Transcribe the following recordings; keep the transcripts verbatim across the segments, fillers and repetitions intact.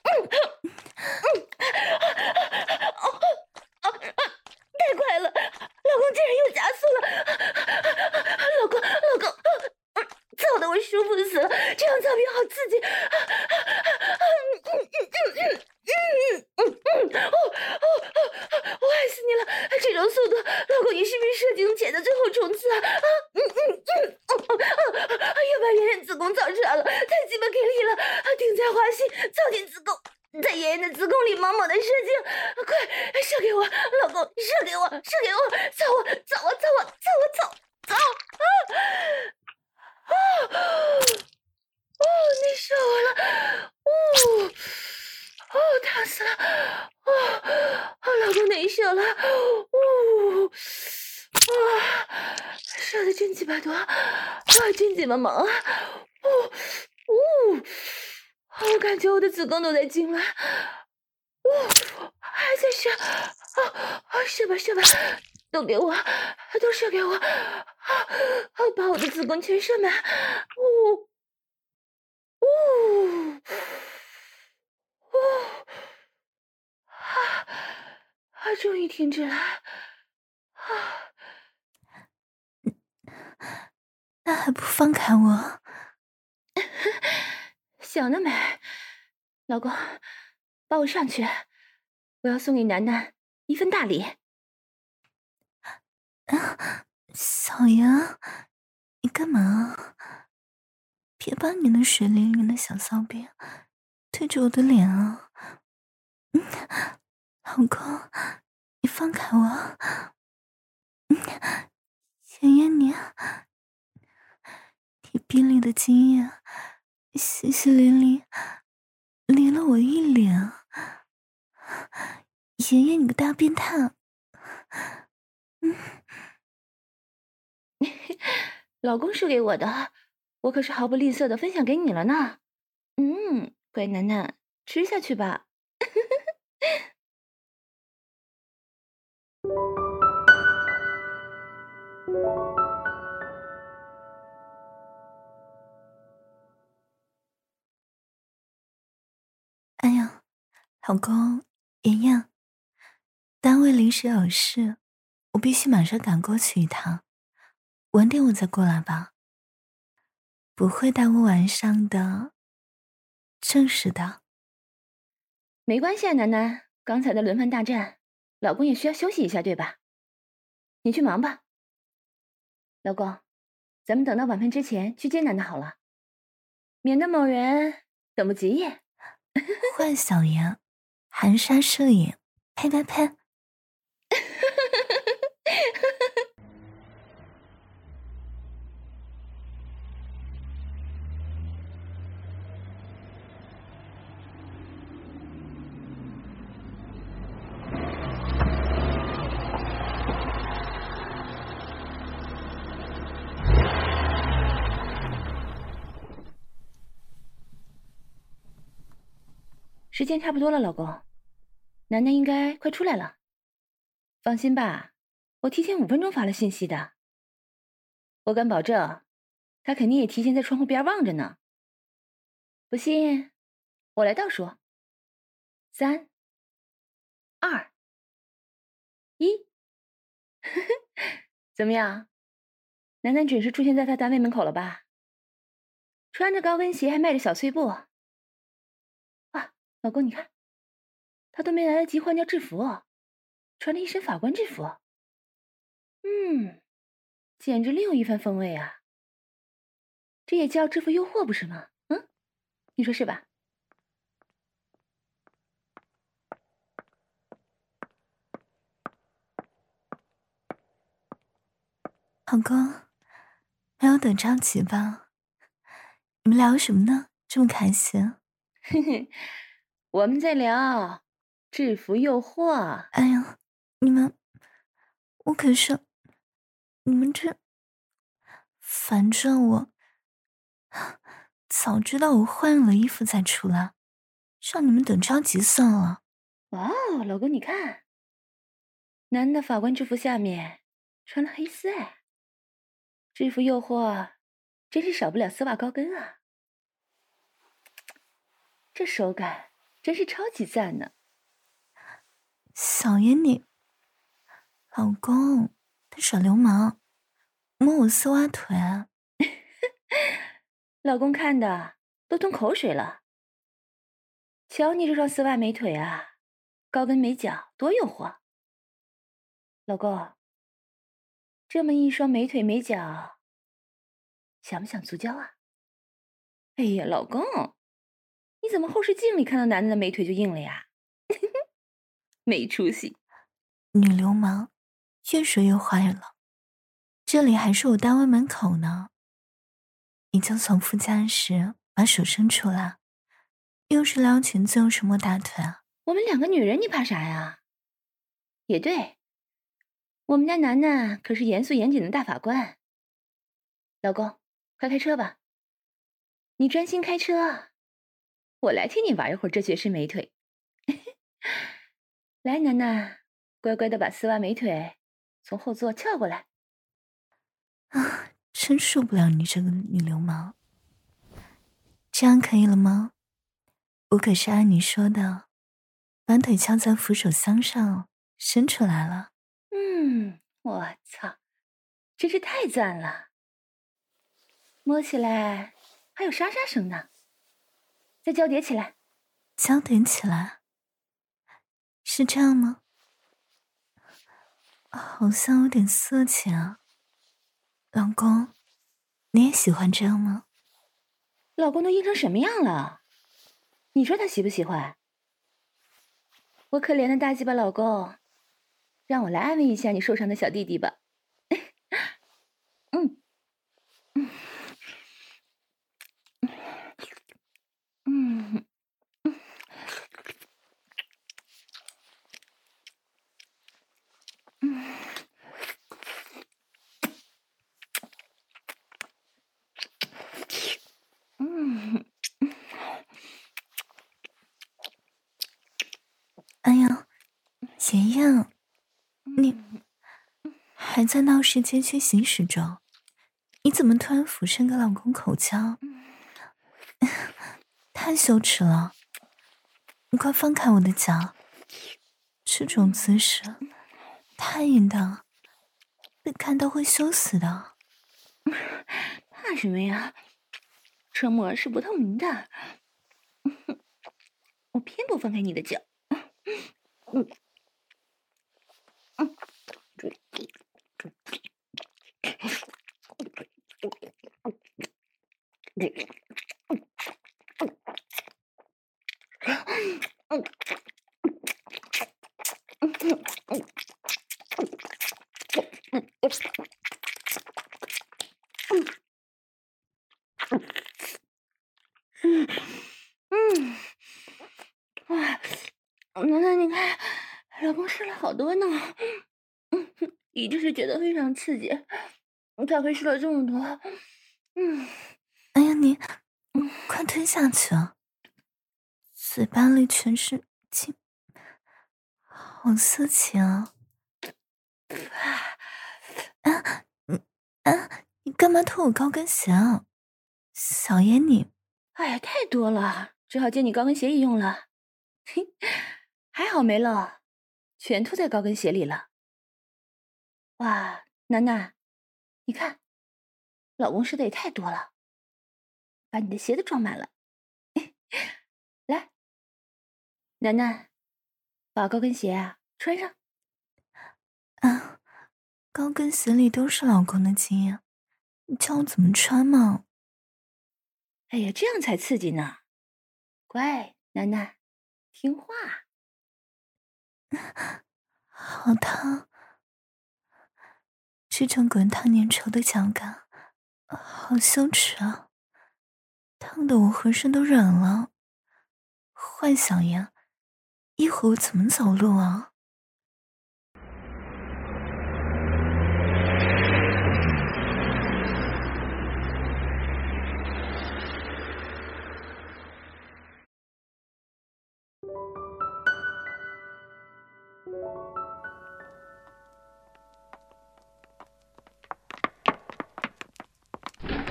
太快了，老公竟然又加速了！老公，老公，操得我舒服死了，这样操逼好刺激！我爱死你了！这种速度，老公你是不是射精前的最后冲刺啊？啊，嗯嗯嗯，又把圆圆子宫造出来了，太鸡巴给力了！顶在花心，操进子宫。在妍妍的子宫里猛猛的射精，快射给我，老公，射给我，射给我，操我，操我，操我，操我，操，操啊！啊！哦，累死我了！哦，哦，烫死了！哦，哦，老公内射了！哦，啊，射的真鸡巴多，啊，真鸡巴猛啊！哦，哦。我感觉我的子宫都在痉挛，哦，还在射，啊啊，射吧射吧，都给我，都射给我，啊啊，把我的子宫全射满，呜呜呜，啊啊，终于停止了，啊， 那还不放开我？ 想得美，老公，抱我上去，我要送给楠楠一份大礼。 啊，小杨，你干嘛？别把你那水灵灵的小骚逼对着我的脸啊！嗯，老公，你放开我！嗯，妍妍你，你逼里的精液淅淅沥沥，淋了我一脸。妍妍，你个大变态！嗯， 老公是给我的，我可是毫不吝啬的分享给你了呢。嗯，乖楠楠，吃下去吧。 哎呀，老公，妍妍，单位临时有事，我必须马上赶过去一趟，晚点我再过来吧。不会耽误晚上的，正是的。 没关系啊，楠楠，刚才的轮番大战，老公也需要休息一下，对吧？你去忙吧。老公，咱们等到晚饭之前去接楠楠好了，免得某人等不及耶。 坏小爷，含沙射影，呸呸呸！ 时间差不多了，老公，楠楠应该快出来了。放心吧，我提前五分钟发了信息的。我敢保证，他肯定也提前在窗户边望着呢。不信，我来倒数：三、二、一。怎么样？楠楠准时出现在他单位门口了吧？穿着高跟鞋，还迈着小碎步。哇，老公，你看，他都没来得及换掉制服，穿了一身法官制服。嗯，简直另有一番风味啊！这也叫制服诱惑，不是吗？嗯，你说是吧？ 老公，没有等着急吧？你们聊什么呢？这么开心？ 嘿嘿，我们在聊制服诱惑。 哎呀，你们，我可是，你们这，反正我早知道我换了衣服再出来，让你们等着急算了。 哇哦，老公，你看，男的法官制服下面穿了黑丝哎，制服诱惑真是少不了丝袜高跟啊，这手感真是超级赞呢。 小爷你，老公，他耍流氓，摸我丝袜腿。 老公看的都吞口水了。瞧你这双丝袜美腿啊，高跟美脚，多诱惑。老公，这么一双美腿美脚，想不想足交啊？哎呀，老公，你怎么后视镜里看到男的的美腿就硬了呀？没出息。 女流氓，越说越坏了。这里还是我单位门口呢。你就从副驾驶把手伸出来，又是撩裙子又是摸大腿啊？ 我们两个女人，你怕啥呀？也对，我们家楠楠可是严肃严谨的大法官。老公，快开车吧。你专心开车，我来替你玩一会儿这绝世美腿。来，楠楠，乖乖的把丝袜美腿从后座翘过来。 啊，真受不了你这个女流氓。这样可以了吗？我可是按你说的，把腿翘在扶手箱上伸出来了。 嗯，我操，真是太赞了。摸起来还有沙沙声呢。再交叠起来。 交叠起来？是这样吗？好像有点色情啊。老公，你也喜欢这样吗？ 老公都硬成什么样了？你说他喜不喜欢？我可怜的大鸡巴老公，让我来安慰一下你受伤的小弟弟吧。嗯嗯嗯嗯嗯。 哎呀，爷爷，你还在闹市街区行驶中，你怎么突然俯身跟老公口交？太羞耻了！你快放开我的脚，这种姿势太淫荡，被看到会羞死的。 怕什么呀？车膜是不透明的，我偏不放开你的脚。嗯嗯。嗯，哇，楠楠，你看，老公试了好多呢。嗯，一定是觉得非常刺激，才会试了这么多。嗯， 哎呀，你快吞下去啊！嘴巴里全是精，好色情啊！啊，你啊，你干嘛脱我高跟鞋啊？小爷你！ 哎呀，太多了，只好借你高跟鞋一用了。嘿，还好没漏，全吐在高跟鞋里了。哇，楠楠，你看，老公试的也太多了，把你的鞋子装满了。来，楠楠，把高跟鞋啊穿上。 啊，高跟鞋里都是老公的经验，你教我怎么穿吗？ 哎呀，这样才刺激呢。乖，楠楠，听话。 好烫，这种滚烫粘稠的脚感，好羞耻啊！烫得我浑身都软了。坏小爷，一会儿我怎么走路啊？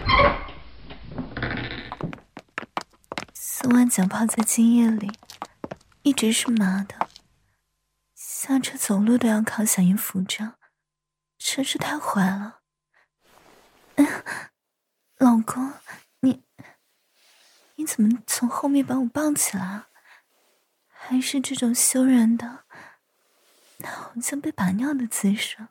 丝袜脚泡在精液里， 一直是麻的，下车走路都要靠小英扶着，真是太坏了。哎呀，老公，你你怎么从后面把我抱起来啊？还是这种羞人的，好像被把尿的姿势。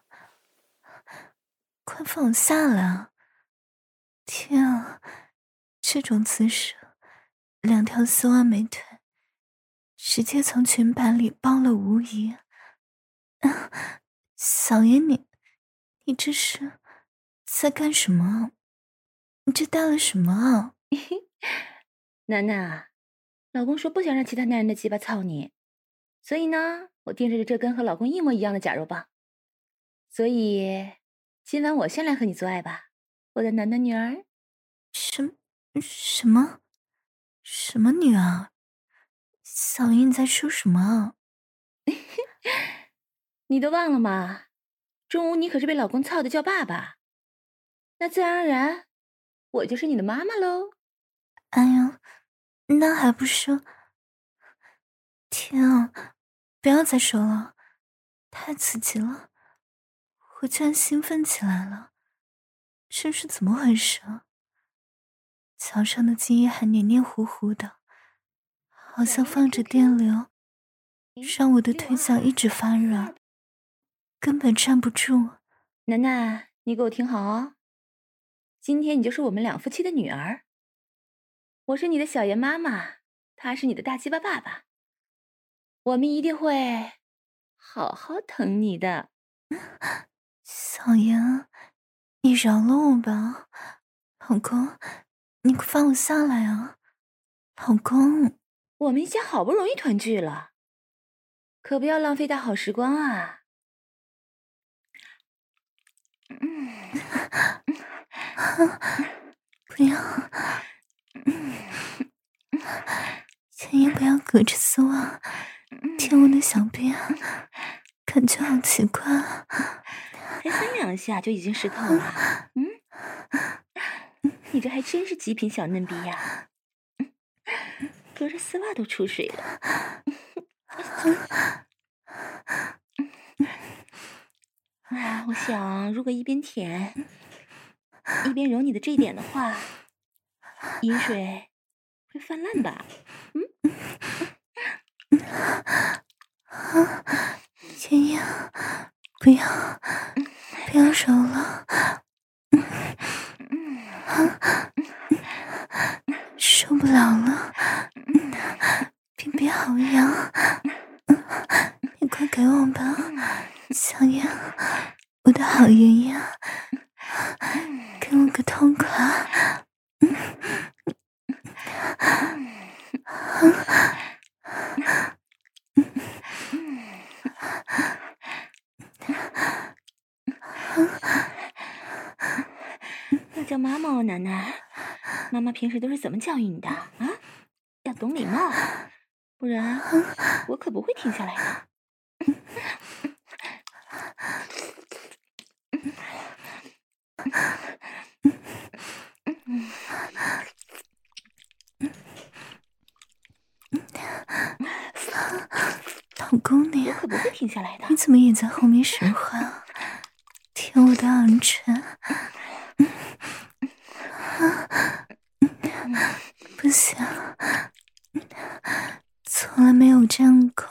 快放我下来啊！天啊，这种姿势，两条丝袜美腿直接从裙摆里包了无遗。啊，小爷你，你这是在干什么？你这带了什么啊？ 楠楠，老公说不想让其他男人的鸡巴操你，所以呢，我定制了这根和老公一模一样的假肉棒。所以，今晚我先来和你做爱吧，我的楠楠女儿。 什什么什么女儿？小英你在说什么啊？ 你都忘了吗？中午你可是被老公操的叫爸爸，那自然而然，我就是你的妈妈喽。 哎呀，那还不是……天啊，不要再说了，太刺激了，我居然兴奋起来了，这是怎么回事啊？脚上的精液还黏黏糊糊的，好像放着电流，让我的腿脚一直发软，根本站不住。 楠楠，你给我听好哦，今天你就是我们两夫妻的女儿，我是你的小爷妈妈，他是你的大鸡巴爸爸，我们一定会好好疼你的。 小言，你饶了我吧，老公，你快放我下来啊，老公。 我们一家好不容易团聚了，可不要浪费大好时光啊！ 不要，千叶不要隔着丝袜舔我的小便，感觉好奇怪啊！ 才三两下就已经湿透了，嗯，你这还真是极品小嫩逼呀，隔着丝袜都出水了。啊，我想如果一边舔一边揉你的这一点的话，饮水会泛滥吧？嗯。 千叶，不要，不要揉了，受不了了，别别好痒，你快给我吧，小叶，我的好爷爷，给我个痛快！ 要叫妈妈哦，楠楠，妈妈平时都是怎么教育你的啊？要懂礼貌，不然我可不会停下来的。 老公你， 我可不会停下来的。 你怎么也在后面使唤，舔我的耳垂？不行，从来没有这样过。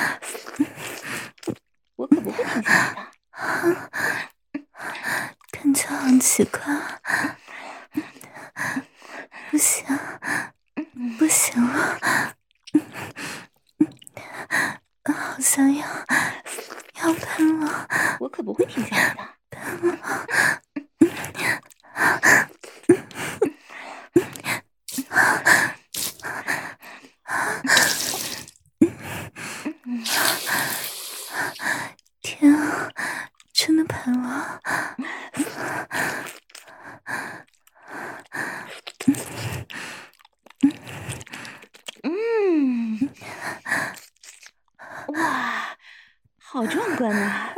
我可不会停下来的。 感觉好奇怪，不行，不行了，好像要要喷了。 我可不会停下来的。 天啊，真的喷了！ 嗯，哇，好壮观呐！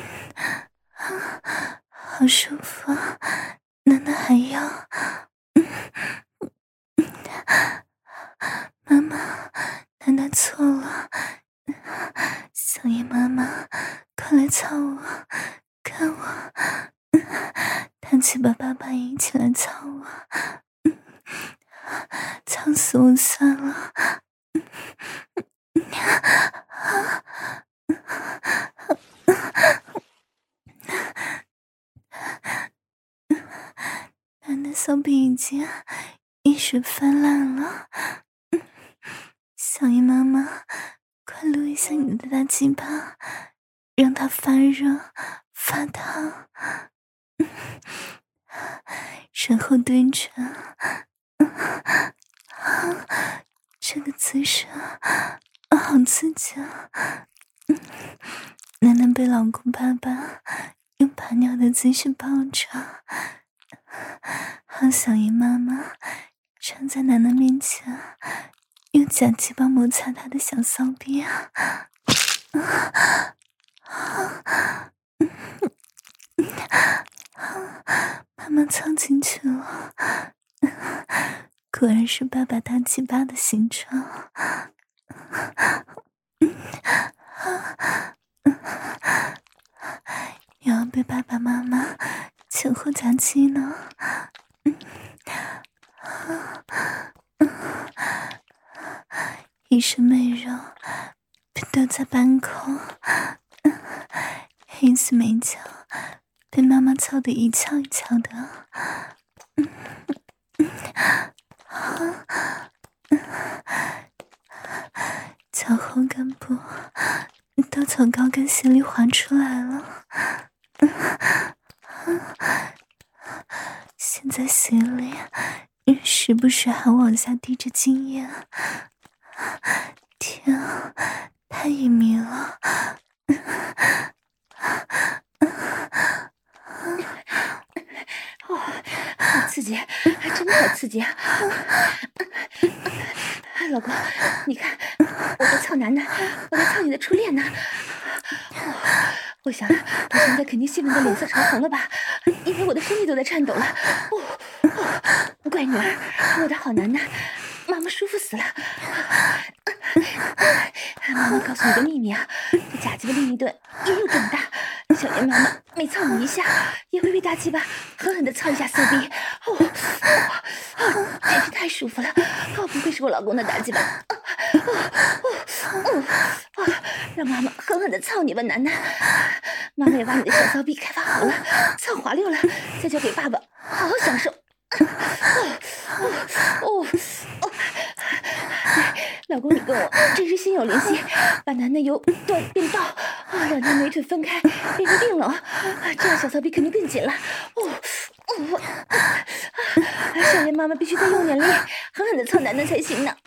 好舒服，楠楠还要。妈妈，楠楠错了，小野妈妈，快来操我，看我，抬起把爸爸一起来操我，操死我算了。男的骚逼已经一水泛滥了，小野妈妈，快撸一下你的大鸡巴，让它发热发烫，然后对准，这个姿势好刺激啊！楠楠被老公爸爸用把尿的姿势抱着，好小姨妈妈站在楠楠面前，用假鸡巴摩擦她的小骚逼啊！妈妈操进去了，果然是爸爸大鸡巴的形状。又要被爸爸妈妈前后夹击呢，一身美肉被丢在半空，黑丝美脚被妈妈操得一翘一翘的，脚后跟部都从高跟鞋里滑出来了，现在鞋里时不时还往下滴着精液，天啊，太隐秘了！ 哦，好刺激，还真的好刺激啊！老公，你看，我在操楠楠，我在操你的初恋呢。哦，我想，我现在肯定兴奋的脸色潮红了吧？因为我的身体都在颤抖了。哦哦，乖女儿，我的好楠楠，妈妈舒服死了。妈妈告诉你个秘密啊，这假鸡巴另一端也有这么大。小爷妈妈每操你一下，也会被大鸡巴狠狠的操一下骚逼。哦哦哦，真是太舒服了！哦，不愧是我老公的大鸡巴。哦哦哦哦，让妈妈狠狠的操你吧，楠楠。妈妈也把你的小骚逼开发好了，操滑溜了，再交给爸爸，好好享受。哦哦哦！老公，你跟我真是心有灵犀，把楠楠由断变道，啊，两条美腿分开变成并拢，啊，这样小骚逼肯定更紧了。哦哦，啊，小爷妈妈必须再用点力，狠狠的操楠楠才行呢。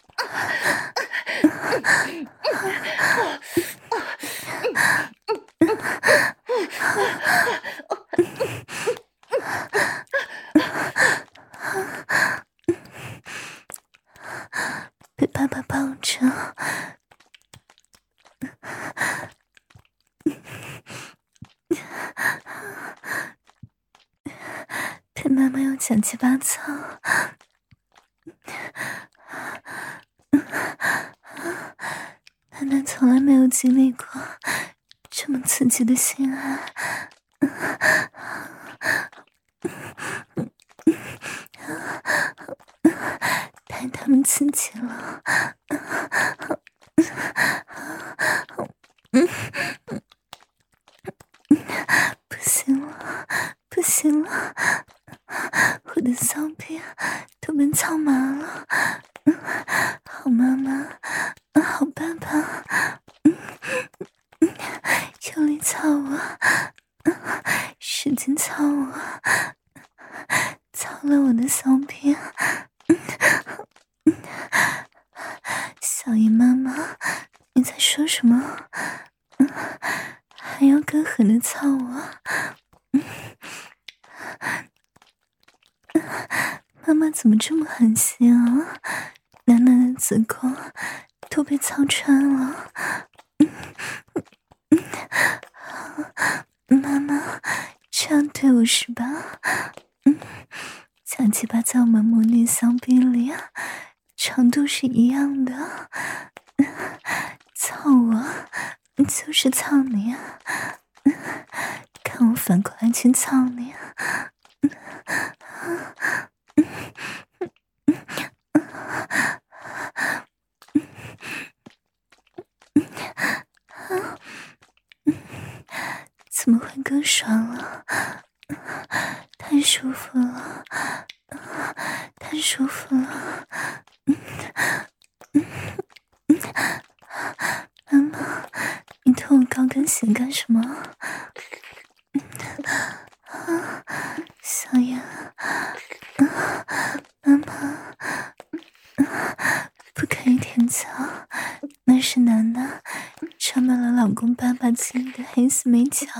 被爸爸抱着，被妈妈用假鸡巴操，楠楠从来没有经历过这么刺激的性爱。太他们刺激了！不行了，不行了，我的骚逼都被操麻了！好妈妈，好爸爸，用力操我，使劲操我，操了我的骚逼！小姨妈妈，你在说什么？还要更狠的操我？妈妈怎么这么狠心啊？楠楠的子宫都被操穿了。妈妈这样对我是吧？假鸡巴在我们母女骚逼里啊，长度是一样的， 操我，就是操你啊！看我反过来去操你！怎么会更爽了？太舒服了，太舒服了！妈妈，你脱我高跟鞋干什么？小妍，妈妈，不可以舔脚，那是楠楠沾满了老公爸爸基因的黑丝美脚。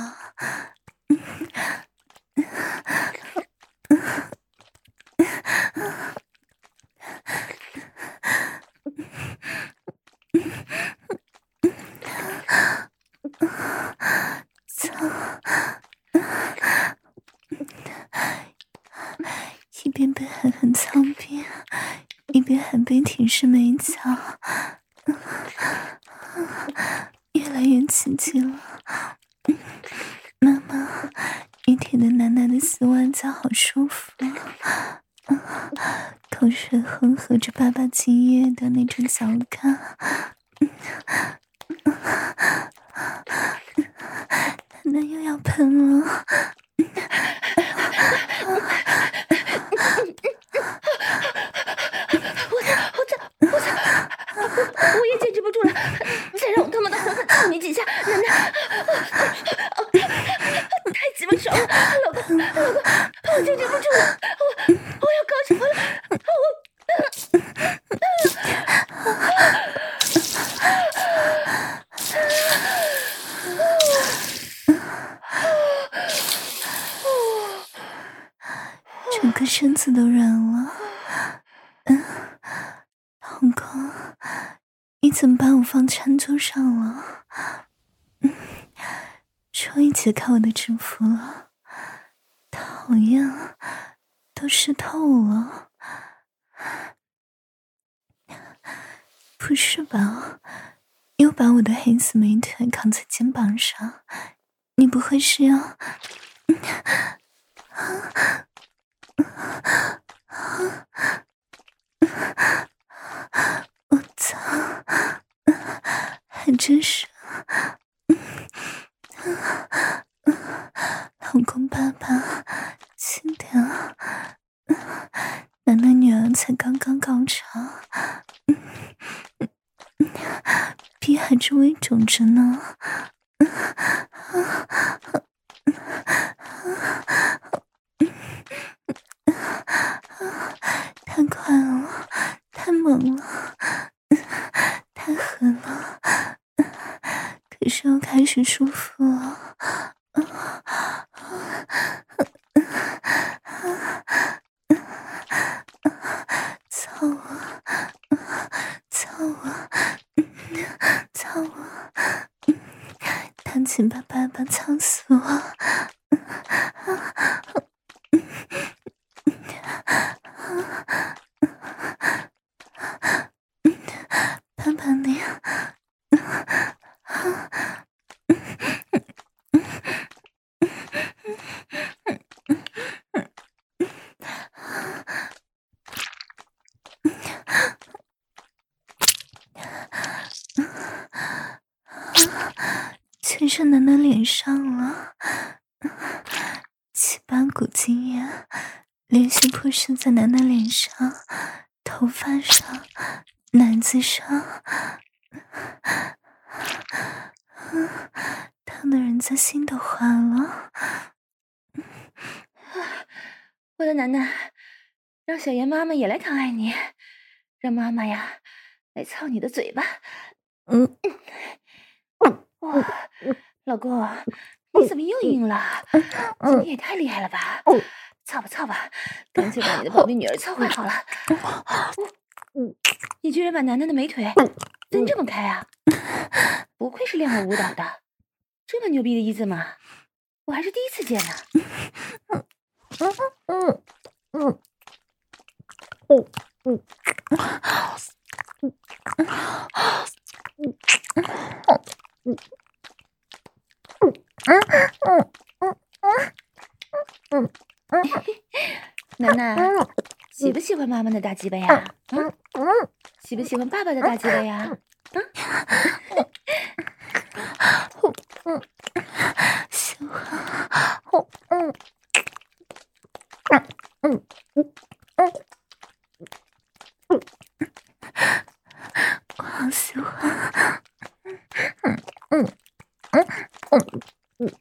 一边被狠狠操扁，一边还被舔舐美脚，越来越刺激了。妈妈，你舔的楠楠的丝袜脚好舒服啊！口水混合着爸爸精液的那种脚感，楠楠又要喷了。 我也坚持不住了，再让我他妈的狠狠操你几下，楠楠，太鸡巴爽了，老公，老公，我坚持不住了，我我要高潮了， 我整个身子都软了。嗯，老公，你怎么把我放餐桌上了？嗯，终于解开我的制服了。讨厌，都湿透了。不是吧？又把我的黑丝美腿扛在肩膀上，你不会是要……我操，还真是……老公爸爸，轻点啊！楠楠女儿才刚刚高潮，逼还是微肿着呢。太快了，太猛了，太狠了，可是又开始舒服了。操我，操我，操我，赶紧把爸爸操死我！爸爸你，全身楠楠脸上了，七八股精液连续扑射在楠楠脸上、头发上、奶子上，烫的人家心都化了。 我的楠楠，让小妍妈妈也来疼爱你，让妈妈呀来操你的嘴巴。 嗯， 哇，老公，你怎么又硬了？你也太厉害了吧！操吧操吧，干脆把你的宝贝女儿操坏好了。你居然把楠楠的美腿分这么开啊！不愧是练过舞蹈的，这么牛逼的一字马，我还是第一次见呢。 嗯嗯嗯嗯嗯楠楠，喜不喜欢妈妈的大鸡巴呀？嗯，喜不喜欢爸爸的大鸡巴呀？ 嗯，喜欢。嗯嗯嗯嗯嗯，我好喜欢。嗯嗯嗯嗯嗯。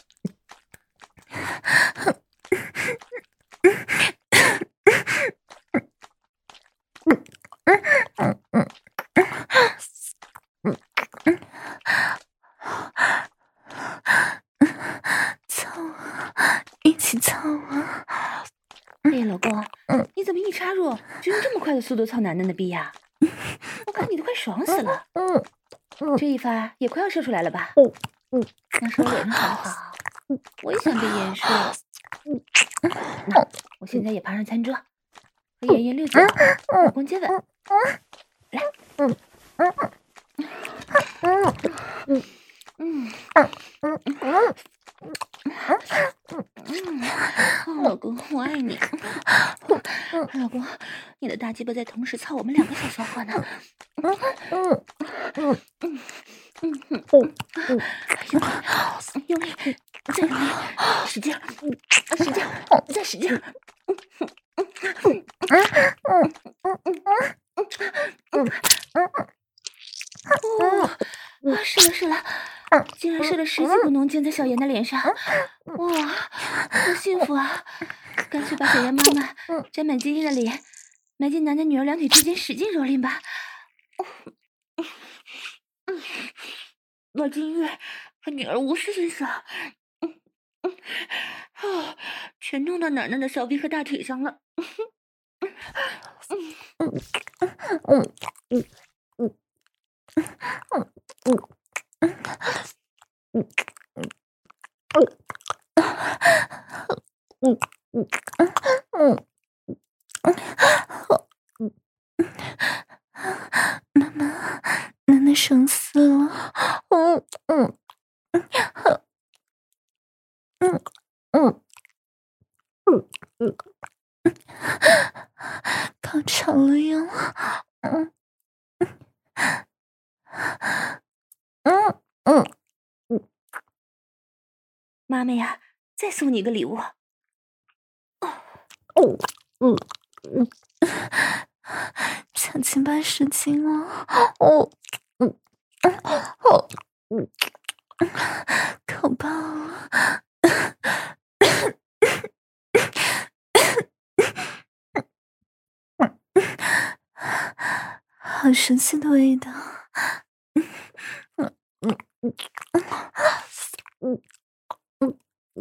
操啊！一起操啊！ 哎呀，老公，你怎么一插入就用这么快的速度操楠楠的逼呀？我看你都快爽死了，这一发也快要射出来了吧？要是我脸上好不好？我也想被妍说。那我现在也爬上餐桌，和妍妍六九，老公接吻，来，嗯嗯嗯嗯嗯嗯。嗯，老公，我爱你。老公，你的大鸡巴在同时操我们两个小骚货呢。嗯嗯嗯嗯嗯嗯嗯，用力，用力，再用力，使劲，使劲，再使劲。嗯嗯嗯嗯嗯嗯嗯嗯。哦，啊，是了是了，竟然射了十几股浓精在小妍的脸上，哇，好幸福啊！干脆把小妍妈妈沾满精液的脸埋进楠楠女儿两腿之间，使劲蹂躏吧。把精液和女儿无视分手，嗯嗯啊，全弄到楠楠的小臂和大腿上了。嗯嗯嗯嗯嗯嗯嗯。嗯嗯嗯嗯嗯， 楠楠，楠楠爽死了！嗯嗯嗯嗯嗯嗯，高潮了哟！嗯嗯嗯嗯， 妈妈呀，再送你一个礼物。 哦嗯嗯，小鸡巴使劲了！哦嗯哦嗯，可爆了！好熟悉的味道。嗯嗯嗯嗯嗯嗯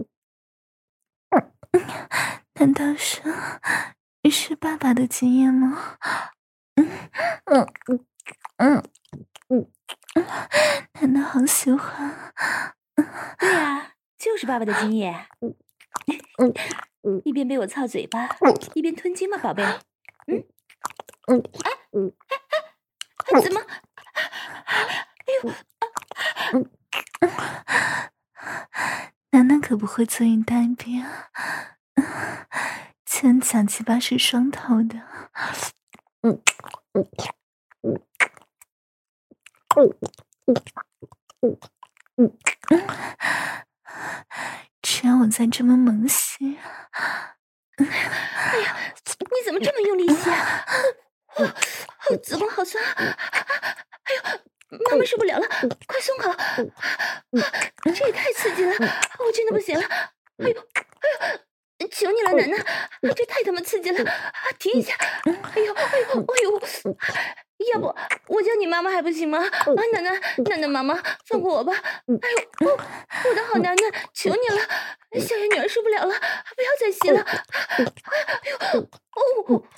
嗯，难道是是爸爸的经验吗？嗯嗯嗯嗯嗯，难道好喜欢？ 对呀，就是爸爸的经验。 嗯嗯一边被我操嘴巴，一边吞精嘛，宝贝。嗯嗯哎嗯哎，怎么？哎呦！ 嗯，楠楠可不会坐以待毙啊！前小鸡巴是双头的。嗯嗯嗯嗯嗯嗯嗯，只要我再这么猛吸， 哎呀，你怎么这么用力吸啊？哦哦，子宫好酸啊！哎呦，妈妈受不了了，快松口！这也太刺激了，我真的不行了！哎呦，哎呦，求你了，楠楠，这太他妈刺激了！停一下！哎呦，哎呦，哎呦，要不我叫你妈妈还不行吗？啊，楠楠，楠楠妈妈，放过我吧！哎呦，哦，我的好楠楠，求你了，小妍女儿受不了了，不要再吸了！哎呦，哦哦。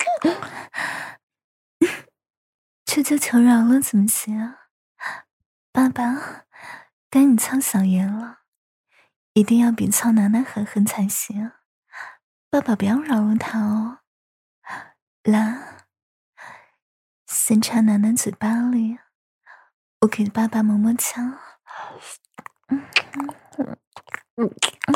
求求求饶了，怎么行啊？爸爸，该你操小妍了，一定要比操楠楠狠狠才行。爸爸不要饶了他哦。来，先插楠楠嘴巴里， 我给爸爸摸摸枪。嗯嗯嗯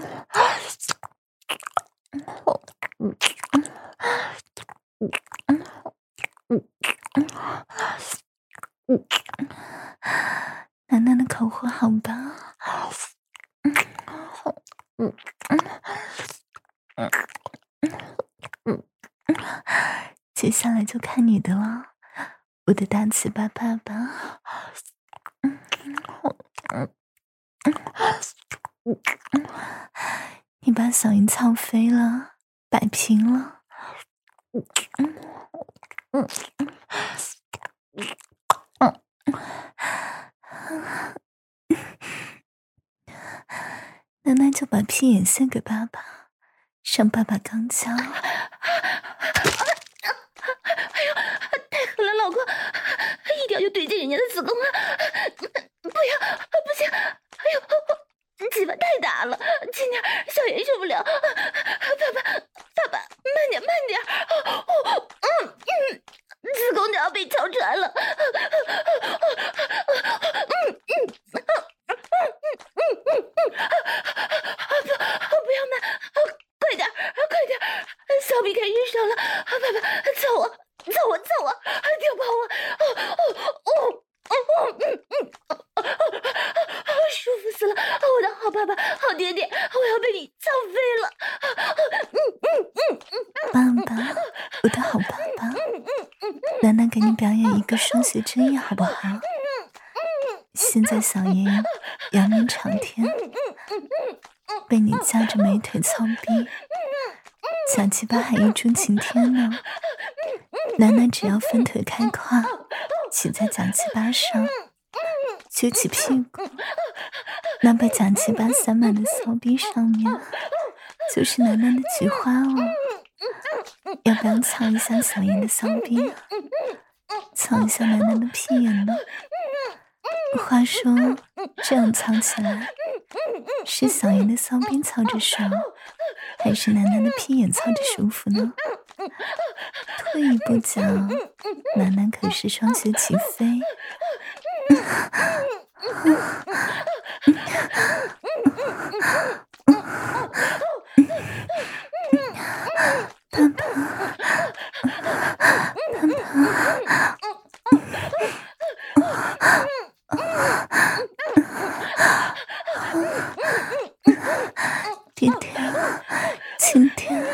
楠楠的口活好棒。接下来就看你的了，我的大嘴巴爸爸。你把小云操飞了，摆平了。楠楠就把屁眼献给爸爸，让爸爸刚交。 哎呦，太狠了，老公，一点就怼进人家的子宫了，不要，不行，哎呦，鸡巴太大了，轻点，小妍受不了，爸爸，爸爸，慢点，慢点，嗯嗯，子宫就要被敲穿了，嗯嗯。不要慢，快点，快点！小臂开始烧了，爸爸，操我，操我，操我，丢包我！哦哦哦哦嗯嗯，舒服死了！我的好爸爸，好爹爹，我要被你操飞了！嗯嗯嗯嗯，爸爸，我的好爸爸，楠楠给你表演一个双穴之夜好不好？现在小妍扬名长天，被你夹着美腿操逼，假鸡巴还一柱擎天呢。楠楠只要分腿开胯，骑在假鸡巴上，撅起屁股，那被假鸡巴散满的骚逼上面，就是楠楠的菊花哦。要不要操一下小妍的骚逼啊？操一下楠楠的屁眼呢？话说，这样操起来，是小妍的骚逼操着爽，还是楠楠的屁眼操着舒服呢？退一步讲，楠楠可是双穴起飞。爸爸，爸爸。爹爹，亲爹，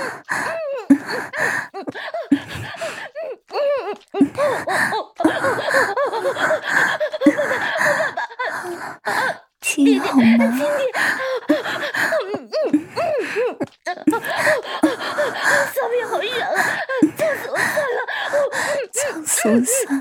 听好吗？ 骚逼好痒啊！操死我算了！ 操死我算